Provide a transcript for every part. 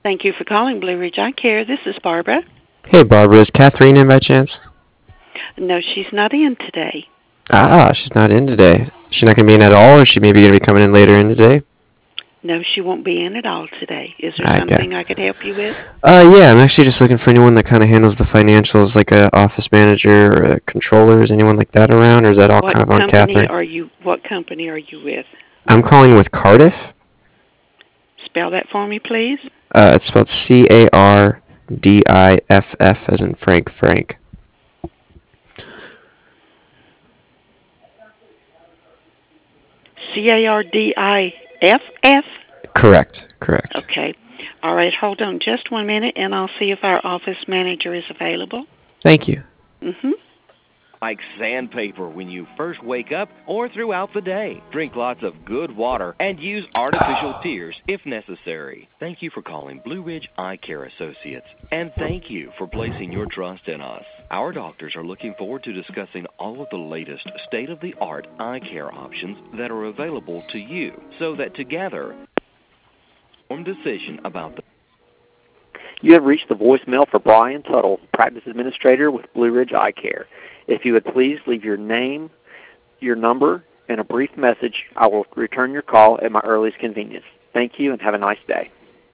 Thank you for calling Blue Ridge Eye Care. This is Barbara. Hey, Barbara, is Catherine in by chance? No, she's not in today. She's not in today. She's not going to be in at all, or is she maybe going to be coming in later in the day? No, she won't be in at all today. Is there Okay. something I could help you with? Yeah, I'm actually just looking for anyone that kind of handles the financials, like a office manager or a controller. Is anyone like that around, or is that all kind of on Catherine? What company are you with? I'm calling with Cardiff. Spell that for me, please. It's spelled Cardiff, as in Frank. Cardiff? Correct. Okay. All right, hold on just 1 minute, and I'll see if our office manager is available. Thank you. Mm-hmm. Like sandpaper when you first wake up or throughout the day. Drink lots of good water and use artificial tears if necessary. Thank you for calling Blue Ridge Eye Care Associates, and thank you for placing your trust in us. Our doctors are looking forward to discussing all of the latest state-of-the-art eye care options that are available to you, so that together, decision about the... You have reached the voicemail for Brian Tuttle, Practice Administrator with Blue Ridge Eye Care. If you would please leave your name, your number, and a brief message, I will return your call at my earliest convenience. Thank you and have a nice day.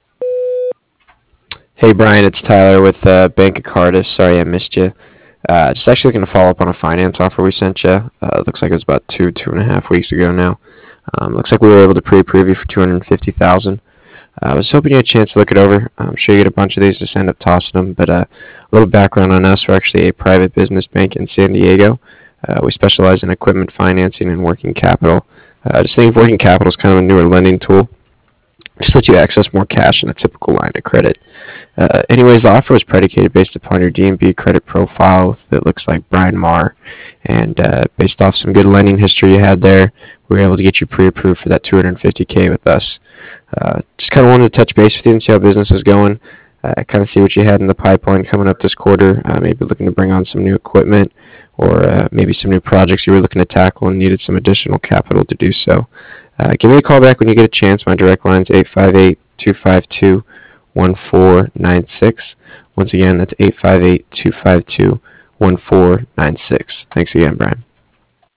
Hey, Brian, it's Tyler with Bank of Cardiff. Sorry I missed you. Just actually looking to follow up on a finance offer we sent you. Looks like it was about 2.5 weeks ago now. Looks like we were able to pre-approve you for $250,000. I was hoping you had a chance to look it over. I'm sure you get a bunch of these, just end up tossing them. But a little background on us: we're actually a private business bank in San Diego. We specialize in equipment financing and working capital. Just think of working capital as kind of a newer lending tool. Just let you access more cash than a typical line of credit. Anyways, the offer was predicated based upon your D&B credit profile that looks like Brian Marr, and based off some good lending history you had there, we were able to get you pre-approved for that $250K with us. Just kind of wanted to touch base with you and see how business is going. Kind of see what you had in the pipeline coming up this quarter. Maybe looking to bring on some new equipment, or maybe some new projects you were looking to tackle and needed some additional capital to do so. Give me a call back when you get a chance. My direct line is 858-252-1496. Once again, that's 858-252-1496. Thanks again, Brian.